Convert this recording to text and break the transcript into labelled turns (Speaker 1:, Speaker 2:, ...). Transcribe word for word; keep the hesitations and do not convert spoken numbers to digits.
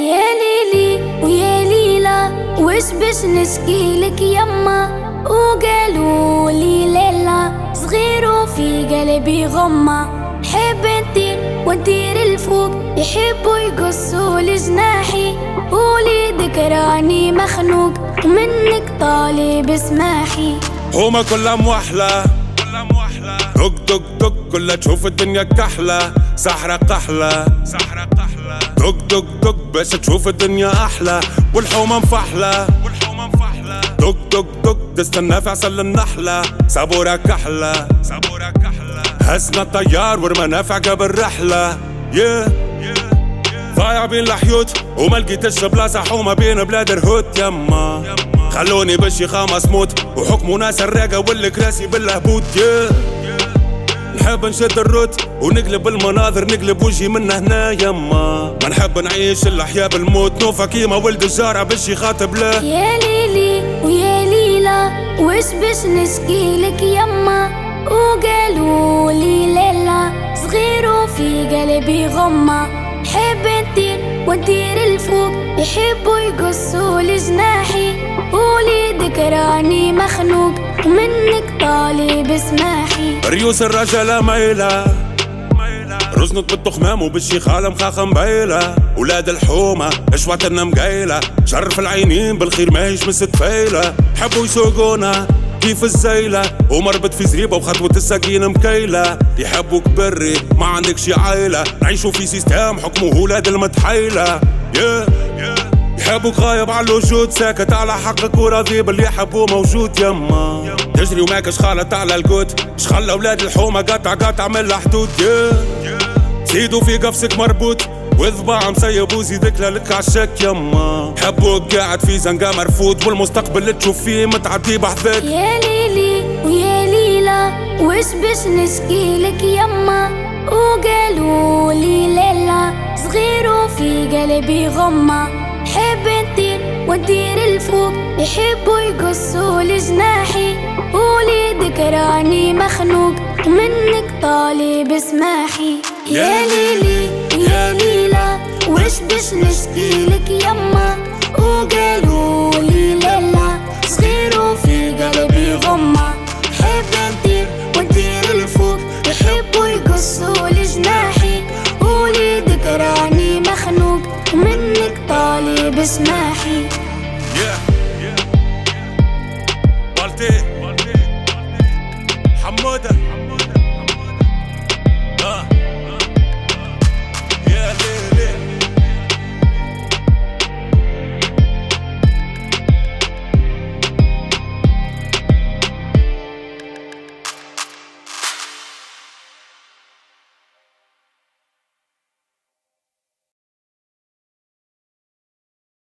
Speaker 1: يا ليلي ويا ليلى وش باش نشكيلك يما، وقالوا لي ليلى صغير وفي قلبي غمة، حب نطير وندير الفوق يحبوا يقصوا لجناحي، وليدك راني مخنوق ومنك طالب اسماحي.
Speaker 2: هما كلها موحلة دق دق دق كلها تشوف الدنيا كحلة، سحرة قحلة سحرة قحلة دق دق دق باش تشوف الدنيا أحلى، والحومة مفحلة والحومة مفحلة دق دق دق تستنى في عسل النحلة، صبورة كحلة صبورة كحلة هزنا الطيار ورمانا في عقب الرحلة. yeah. ضايع بين الحيوت وما لقيتش بلاصة حومة بين بلاد الهوت يما، خلوني بالشيخة مصموت وحكموا ناس الراقة والكراسي بالهبوط. yeah. نحب نشد الروت ونقلب المناظر نقلب وجهي من هنا يما، ما نحب نعيش الأحياء بالموت، نوفا كيما ولد الجارة بالشي خاطب له.
Speaker 1: يا ليلي ويا ليلى وش باش نشكيلك يما، وقالوا لي ليلى صغير وفي قلبي غمة، حب نطير وندير الفوق يحبوا يقصوا لجناحي، وليدك راني مخنوق ومنك طالب اسماحي.
Speaker 2: ريوس الرجالة مايلة رزنت بالتخمام وبالشيخالة مخاخة مبايلة، ولاد الحومة اشواتنا مقايلة، شرف العينين بالخير ماهيش مس تفايلة، حبوا يسوقونا كيف الزيلة ومربط في زريبة وخطوة السكينة مكيلة، يحبوك بري ما عندك شي عايلة، نعيشوا في سيستام حكمه ولاد المتحيلة. yeah. يحبوك غايب على الوجود ساكت على حقك وراضي باللي يحبوه موجود يما، تجري وماكش خالط على القوت شخلى ولاد الحومة قطع قطع من الحدود. yeah. زيدوا في قفصك مربوط وذباع مسيب وزيدك لك عالشك يما، حبوك قاعد في زنقة مرفوض والمستقبل اللي تشوف فيه متعدي بحذاك.
Speaker 1: يا ليلي ويا ليلى وش باش نشكيلك يما، وقالوا لي ليلى صغير وفي قلبي غمة، حب نطير وندير الفوق يحبوا يقصوا لجناحي، وليدك راني مخنوق ومنك طالب اسماحي. يا ليلي يا ليلى وش باش نشكيلك يما، وقالوا لي ليلى صغير وفي قلبي غمة، حب نطير وندير الفوق يحبوا يقصوا لجناحي، وليدك راني مخنوق ومنك طالب اسماحي.